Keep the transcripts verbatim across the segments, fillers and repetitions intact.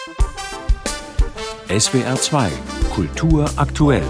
S W R zwei Kultur aktuell.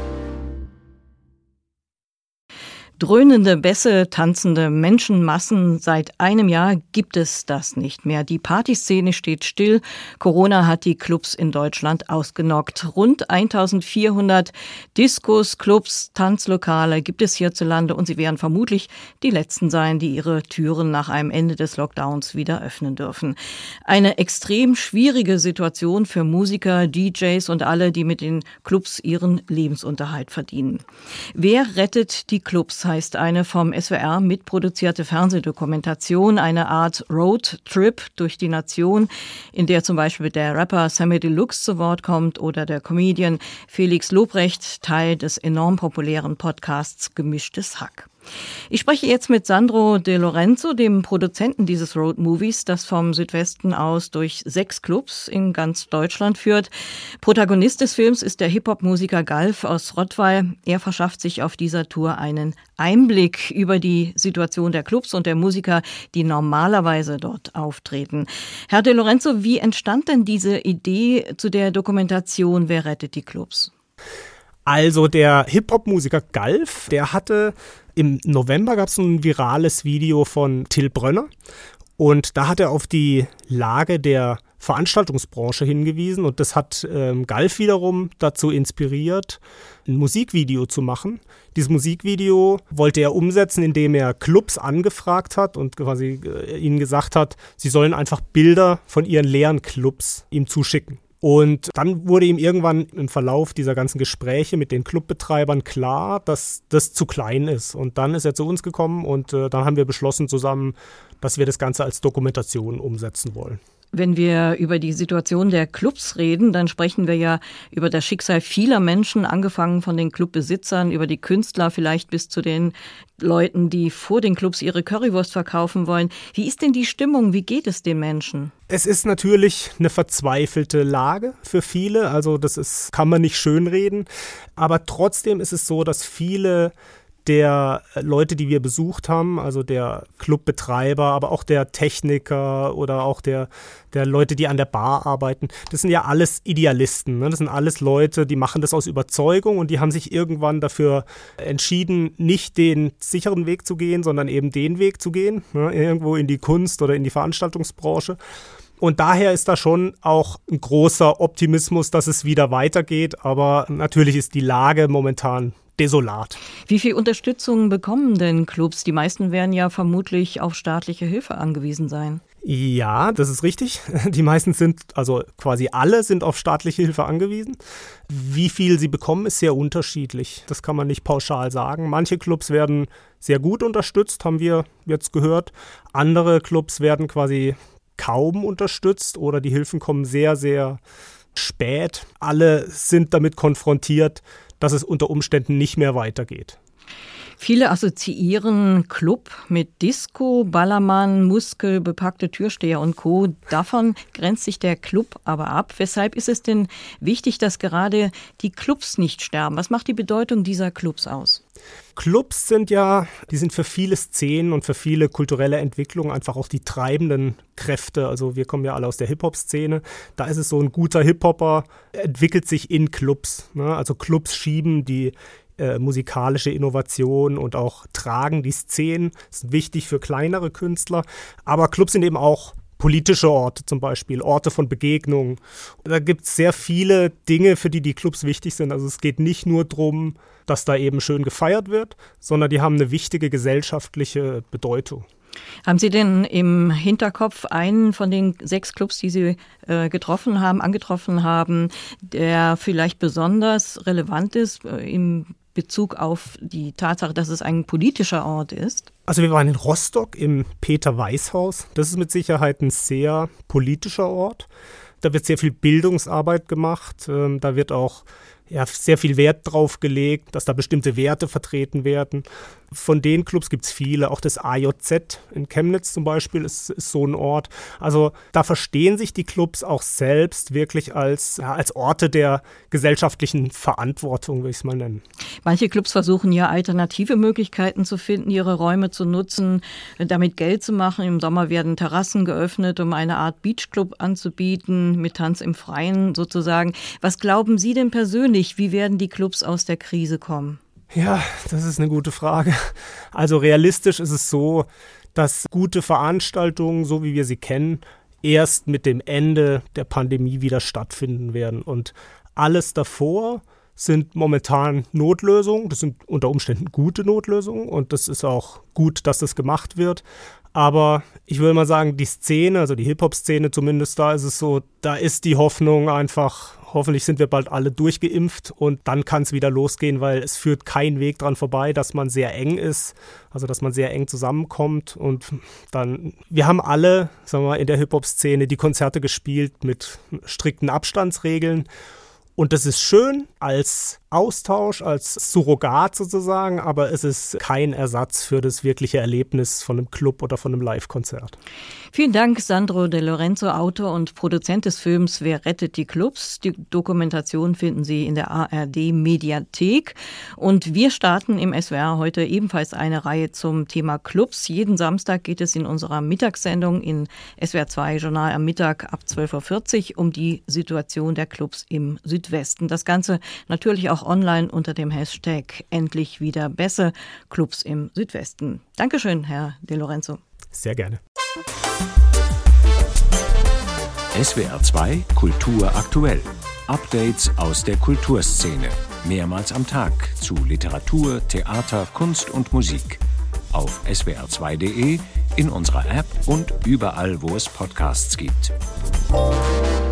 Dröhnende Bässe, tanzende Menschenmassen. Seit einem Jahr gibt es das nicht mehr. Die Partyszene steht still. Corona hat die Clubs in Deutschland ausgenockt. Rund eintausendvierhundert Diskos, Clubs, Tanzlokale gibt es hierzulande und sie werden vermutlich die letzten sein, die ihre Türen nach einem Ende des Lockdowns wieder öffnen dürfen. Eine extrem schwierige Situation für Musiker, D Js und alle, die mit den Clubs ihren Lebensunterhalt verdienen. Wer rettet die Clubs? Heißt eine vom S W R mitproduzierte Fernsehdokumentation, eine Art Roadtrip durch die Nation, in der zum Beispiel der Rapper Samy Deluxe zu Wort kommt oder der Comedian Felix Lobrecht, Teil des enorm populären Podcasts Gemischtes Hack. Ich spreche jetzt mit Sandro De Lorenzo, dem Produzenten dieses Roadmovies, das vom Südwesten aus durch sechs Clubs in ganz Deutschland führt. Protagonist des Films ist der Hip-Hop-Musiker Galf aus Rottweil. Er verschafft sich auf dieser Tour einen Einblick über die Situation der Clubs und der Musiker, die normalerweise dort auftreten. Herr De Lorenzo, wie entstand denn diese Idee zu der Dokumentation Wer rettet die Clubs? Also der Hip-Hop-Musiker Galf, der hatte im November gab es ein virales Video von Till Brönner und da hat er auf die Lage der Veranstaltungsbranche hingewiesen und das hat ähm, Galf wiederum dazu inspiriert, ein Musikvideo zu machen. Dieses Musikvideo wollte er umsetzen, indem er Clubs angefragt hat und quasi äh, ihnen gesagt hat, sie sollen einfach Bilder von ihren leeren Clubs ihm zuschicken. Und dann wurde ihm irgendwann im Verlauf dieser ganzen Gespräche mit den Clubbetreibern klar, dass das zu klein ist. Und dann ist er zu uns gekommen und äh, dann haben wir beschlossen zusammen, dass wir das Ganze als Dokumentation umsetzen wollen. Wenn wir über die Situation der Clubs reden, dann sprechen wir ja über das Schicksal vieler Menschen, angefangen von den Clubbesitzern, über die Künstler, vielleicht bis zu den Leuten, die vor den Clubs ihre Currywurst verkaufen wollen. Wie ist denn die Stimmung? Wie geht es den Menschen? Es ist natürlich eine verzweifelte Lage für viele, also das ist, kann man nicht schönreden, aber trotzdem ist es so, dass viele der Leute, die wir besucht haben, also der Clubbetreiber, aber auch der Techniker oder auch der, der Leute, die an der Bar arbeiten, das sind ja alles Idealisten, ne? Das sind alles Leute, die machen das aus Überzeugung und die haben sich irgendwann dafür entschieden, nicht den sicheren Weg zu gehen, sondern eben den Weg zu gehen, ne? Irgendwo in die Kunst oder in die Veranstaltungsbranche. Und daher ist da schon auch ein großer Optimismus, dass es wieder weitergeht, aber natürlich ist die Lage momentan desolat. Wie viel Unterstützung bekommen denn Clubs? Die meisten werden ja vermutlich auf staatliche Hilfe angewiesen sein. Ja, das ist richtig. Die meisten sind, also quasi alle sind auf staatliche Hilfe angewiesen. Wie viel sie bekommen, ist sehr unterschiedlich. Das kann man nicht pauschal sagen. Manche Clubs werden sehr gut unterstützt, haben wir jetzt gehört. Andere Clubs werden quasi kaum unterstützt oder die Hilfen kommen sehr, sehr spät. Alle sind damit konfrontiert, dass es unter Umständen nicht mehr weitergeht. Viele assoziieren Club mit Disco, Ballermann, muskelbepackte Türsteher und Co. Davon grenzt sich der Club aber ab. Weshalb ist es denn wichtig, dass gerade die Clubs nicht sterben? Was macht die Bedeutung dieser Clubs aus? Clubs sind ja, die sind für viele Szenen und für viele kulturelle Entwicklungen einfach auch die treibenden Kräfte. Also wir kommen ja alle aus der Hip-Hop-Szene. Da ist es so, ein guter Hip-Hopper entwickelt sich in Clubs, ne? Also Clubs schieben die Äh, musikalische Innovation und auch tragen die Szenen. Das ist wichtig für kleinere Künstler. Aber Clubs sind eben auch politische Orte zum Beispiel, Orte von Begegnungen. Da gibt es sehr viele Dinge, für die die Clubs wichtig sind. Also es geht nicht nur darum, dass da eben schön gefeiert wird, sondern die haben eine wichtige gesellschaftliche Bedeutung. Haben Sie denn im Hinterkopf einen von den sechs Clubs, die Sie äh, getroffen haben, angetroffen haben, der vielleicht besonders relevant ist äh, im Bezug auf die Tatsache, dass es ein politischer Ort ist? Also wir waren in Rostock im Peter-Weiß-Haus. Das ist mit Sicherheit ein sehr politischer Ort. Da wird sehr viel Bildungsarbeit gemacht. Ähm, da wird auch ja, sehr viel Wert drauf gelegt, dass da bestimmte Werte vertreten werden. von den Clubs gibt es viele, auch das A J Z in Chemnitz zum Beispiel ist, ist so ein Ort. Also da verstehen sich die Clubs auch selbst wirklich als, ja, als Orte der gesellschaftlichen Verantwortung, würde ich es mal nennen. Manche Clubs versuchen ja alternative Möglichkeiten zu finden, ihre Räume zu nutzen, damit Geld zu machen. Im Sommer werden Terrassen geöffnet, um eine Art Beachclub anzubieten, mit Tanz im Freien sozusagen. Was glauben Sie denn persönlich, wie werden die Clubs aus der Krise kommen? Ja, das ist eine gute Frage. Also realistisch ist es so, dass gute Veranstaltungen, so wie wir sie kennen, erst mit dem Ende der Pandemie wieder stattfinden werden. Und alles davor sind momentan Notlösungen. Das sind unter Umständen gute Notlösungen und das ist auch gut, dass das gemacht wird. Aber ich würde mal sagen, die Szene, also die Hip-Hop-Szene zumindest, da ist es so, da ist die Hoffnung einfach, hoffentlich sind wir bald alle durchgeimpft und dann kann es wieder losgehen, weil es führt kein Weg dran vorbei, dass man sehr eng ist, also dass man sehr eng zusammenkommt und dann, wir haben alle, sagen wir mal, in der Hip-Hop-Szene die Konzerte gespielt mit strikten Abstandsregeln. Und das ist schön als Austausch, als Surrogat sozusagen, aber es ist kein Ersatz für das wirkliche Erlebnis von einem Club oder von einem Live-Konzert. Vielen Dank, Sandro De Lorenzo, Autor und Produzent des Films Wer rettet die Clubs? Die Dokumentation finden Sie in der A R D-Mediathek. Und wir starten im S W R heute ebenfalls eine Reihe zum Thema Clubs. Jeden Samstag geht es in unserer Mittagssendung in S W R zwei Journal am Mittag ab zwölf Uhr vierzig um die Situation der Clubs im Südwesten. Das Ganze natürlich auch online unter dem Hashtag Endlich wieder Besse, Clubs im Südwesten. Dankeschön, Herr De Lorenzo. Sehr gerne. S W R zwei Kultur aktuell. Updates aus der Kulturszene. Mehrmals am Tag zu Literatur, Theater, Kunst und Musik. Auf S W R zwei Punkt de, in unserer App und überall, wo es Podcasts gibt.